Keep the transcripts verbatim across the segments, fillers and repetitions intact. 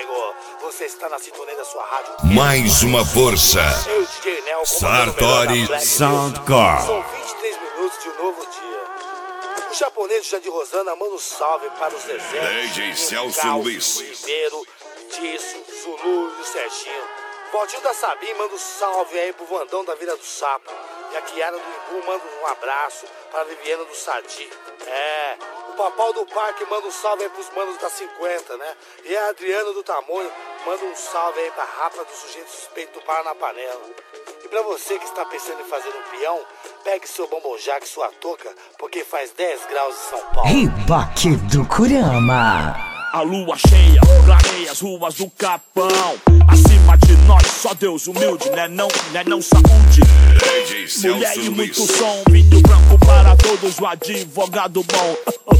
amigo. Você está na sintonia da sua rádio. Mais uma força. Eu, D J Nel, Sartori Soundcore. São vinte e três minutos de um novo dia. O japonês Jandir Rosana manda um salve para os desertos. D J Celso Luiz. O Ribeiro, Tisso, Zulu e o Serginho. Valtinho da Sabim manda um salve aí pro Vandão da Vila do Sapo. E a Kiara do Imbu manda um abraço para a Viviana do Sadi. É, o Papau do Parque manda um salve aí pros manos da cinquenta, né? E a Adriana do Tamonho manda um salve aí pra Rapa do Sujeito Suspeito do Para na Panela. E pra você que está pensando em fazer um peão, pegue seu bombonjaque e sua touca, porque faz dez graus em São Paulo. Ribaque do Kurama. A lua cheia clareia as ruas do Capão. Acima de nós, só Deus humilde, né não, né não saúde. Mulher e muito som, vinho branco para todos, o advogado bom.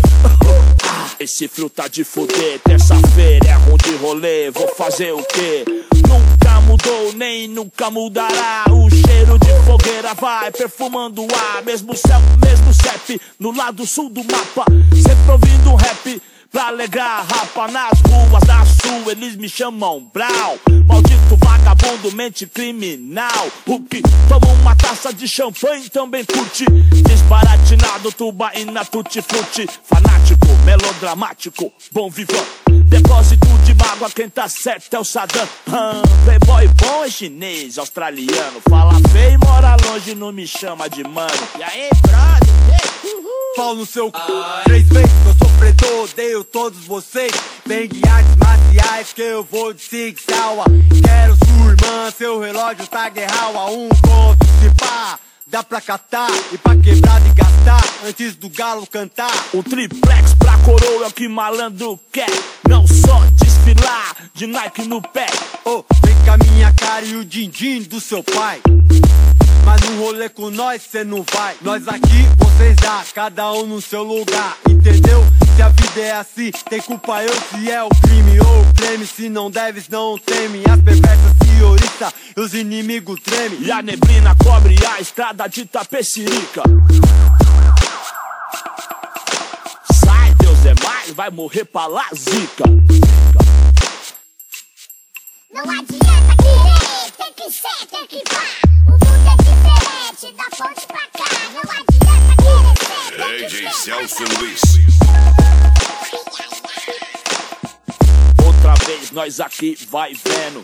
Esse frio tá de fuder, terça-feira é ruim de rolê, vou fazer o quê? Nunca mudou, nem nunca mudará. O cheiro de fogueira vai perfumando o ar. Mesmo céu, mesmo C E P, no lado sul do mapa. Sempre ouvindo um rap pra alegrar rapa nas ruas da sul, eles me chamam Brau. Maldito vagabundo, mente criminal. O que toma uma taça de champanhe também curte. Disparatinado, tubaína, tutti-frutti. Fanático, melodramático, bom vivão. Depósito de mágoa, quem tá certo é o Saddam. hum, Playboy bom é chinês, australiano. Fala feio e mora longe, não me chama de mano. E aí, brother? Pau no seu c... Três vezes eu sofredor, odeio todos vocês. Vem de artes marciais que eu vou de Sig Sauer. Quero sua irmã, seu relógio tá guerral a um ponto. Se pá, dá pra catar e pra quebrar de gastar antes do galo cantar. Um triplex pra coroa é o que malandro quer. Não só desfilar de Nike no pé. Oh, vem com a minha cara e o din-din do seu pai. Mas no rolê com nós cê não vai. Nós aqui, vocês lá, cada um no seu lugar. Entendeu? Se a vida é assim, tem culpa eu se é o crime ou o creme. Se não deves, não teme. As perversas se oriçam e os inimigos tremem. E a neblina cobre a estrada de Tapecirica. Sai, Deus é mais, vai morrer pra lá, zica. Não adianta querer, tem que ser, tem que pá. O mundo é diferente, da ponte pra cá. Não adianta querer ser, tem que ser. D J Celso Luiz. Outra vez nós aqui vai vendo,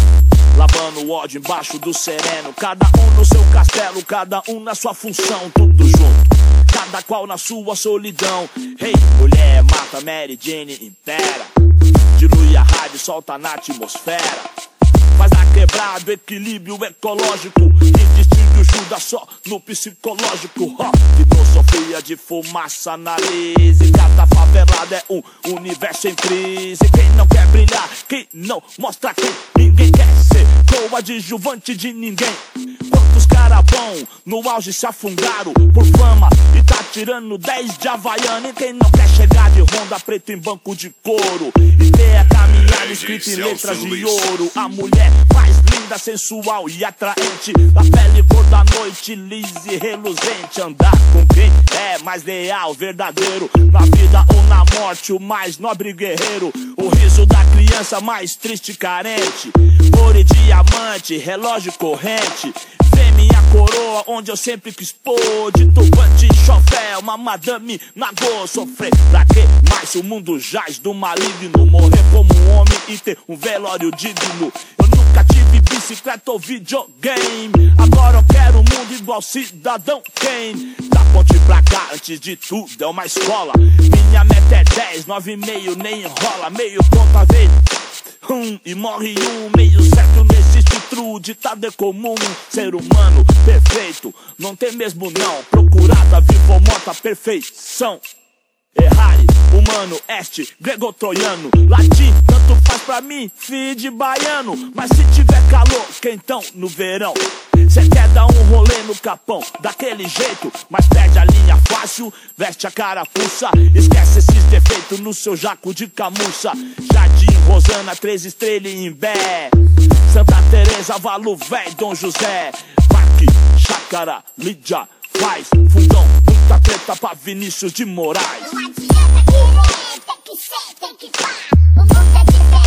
lavando o ódio embaixo do sereno. Cada um no seu castelo, cada um na sua função. Tudo junto, cada qual na sua solidão. Hey, mulher, mata Mary Jane, impera. Dilui a rádio, solta na atmosfera. Faz a quebrada, equilíbrio ecológico. E distingue o Judas só no psicológico. Ó, filosofia de fumaça na lise. Cada favelada é um universo em crise. Quem não quer brilhar, quem não mostra quem. Ninguém quer ser coadjuvante de ninguém. Quantos cara bom no auge se afundaram por fama e tá tirando dez de Havaiana. E quem não quer chegar de Honda preto em banco de couro e ter a caminhada escrita em letras de ouro. A mulher mais linda, sensual e atraente, da pele cor da noite, lisa e reluzente. Andar com quem é mais leal, verdadeiro, na vida ou na morte, o mais nobre guerreiro. O riso da criança mais triste e carente. Ouro e diamante, relógio corrente. Vê minha coroa, onde eu sempre quis pôr. De turbante, chofé, uma madame nagô. Sofrer pra quê? Mas o mundo jaz do maligno. Morrer como um homem e ter um velório digno. Eu nunca tive bicicleta ou videogame. Agora eu quero um mundo igual Cidadão Kane. Da ponte pra cá, antes de tudo, é uma escola. Minha meta é dez, nove e meio, nem enrola. Meio ponto a vez, um, e morre um. Meio certo, não existe true, ditado é comum. Ser humano perfeito, não tem mesmo não. Procurada, viva ou morta, perfeição. Errare, humano, este, grego-troiano. Latim, tanto faz pra mim, filho de baiano. Mas se tiver calor, quentão no verão, cê quer dar um rolê no Capão, daquele jeito, mas perde a linha fácil, veste a carapuça. Esquece esses defeitos no seu jaco de camuça. Jardim, Rosana, três estrelas em Imbé, Santa Teresa, Valo Véi, Dom José, Parque, Chácara, Lídia, Faz, Fundão, muita treta pra Vinícius de Moraes. Não adianta querer, tem que ser, tem que pá. O mundo é diferente,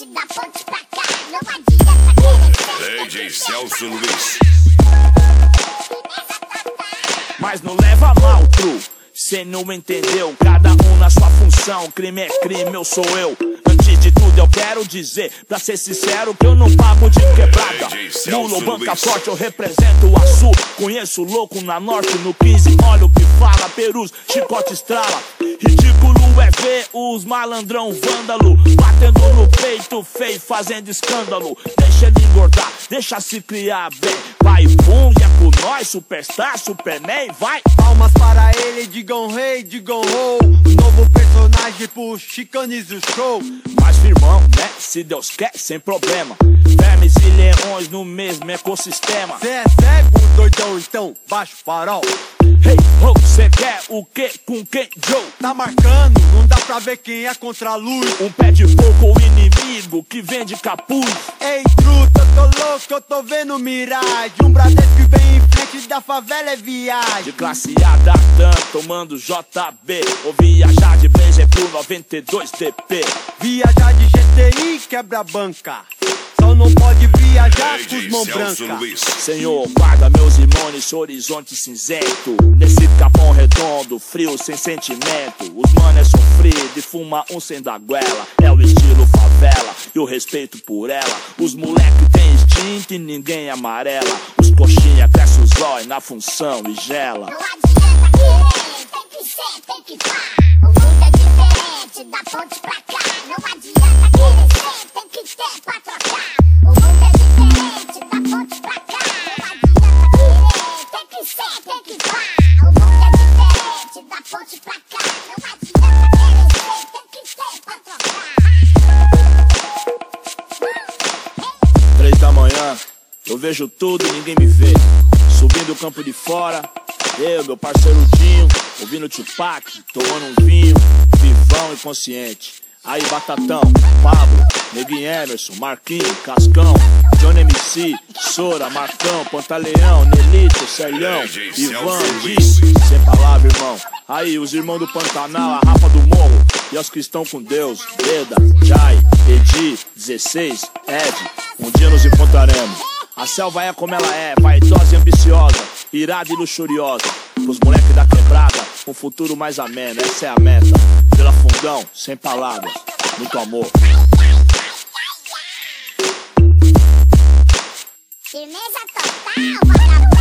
diferente da ponte pra cá. Não adianta querer D J Celso Luiz. Mas não leva mal, tru, cê não entendeu. Cada um na sua função, crime é crime, eu sou eu. Antes de tudo eu quero dizer, pra ser sincero, que eu não pago de quebrada. Mulo, banca forte, eu represento o Açu. Conheço o louco na norte, no quinze, olha o que fala. Perus, chicote estrala. Ridículo é ver os malandrão vândalo batendo no peito feio, fazendo escândalo. Deixa ele engordar, deixa se criar bem. Vai, bum, é com nós, superstar, superman, vai. Palmas para ele, digam rei, digam ho. Novo personagem pro Chicanize o show. Mas firmão, né, se Deus quer, sem problema. Vermes e leões no mesmo ecossistema. Cê é cego, doidão, então baixa o farol. Hey, ho, cê quer o que com quem, Joe? Tá marcando, não dá pra ver quem é contra a luz. Um pé de fogo ou inimigo que vende capuz. Ei, truta, eu tô louco, eu tô vendo miragem. Um Bradesco que vem em frente da favela é viagem. De classe A da T A M, tomando J B. Ou viajar de Blazer pro noventa e dois D P. Viajar de G T I quebra a banca. Só não pode viajar com os D J mão Celso branca. Luiz. Senhor, guarda meus irmãos nesse horizonte cinzento. Nesse capão redondo, frio sem sentimento. Os mano é sofrido e fuma um sem da goela. É o estilo favela e o respeito por ela. Os moleque tem instinto e ninguém amarela. Os coxinha cresce os olhos na função e gela. Não adianta querer, tem que ser, tem que pá. O mundo é diferente da ponte pra cá. Não adianta querer ser, tem que ter pra trocar. O mundo é diferente da ponte pra cá. Não adianta querer, tem que ser, tem que pá. O mundo é diferente da ponte pra cá. Não adianta querer ser, tem que ter pra trocar. Três da manhã, eu vejo tudo e ninguém me vê. Subindo o campo de fora, eu, meu parceiro Dinho, ouvindo Tupac, tomando um vinho, vivão e consciente. Aí Batatão, Pablo, Neguinho Emerson, Marquinhos, Cascão, Johnny M C, Sora, Marcão, Pantaleão, Nelito, Serlhão, Ivan, Diz, sem palavra, irmão. Aí os irmãos do Pantanal, a Rafa do Morro, e os cristãos com Deus, Eda, Jai, Edi, dezesseis, Ed, um dia nos encontraremos. A selva é como ela é, vaidosa e ambiciosa, irada e luxuriosa. Pros moleques da quebrada, um futuro mais ameno, essa é a meta. Pela Fundão, sem palavras, muito amor. Firmeza total, vagabundo.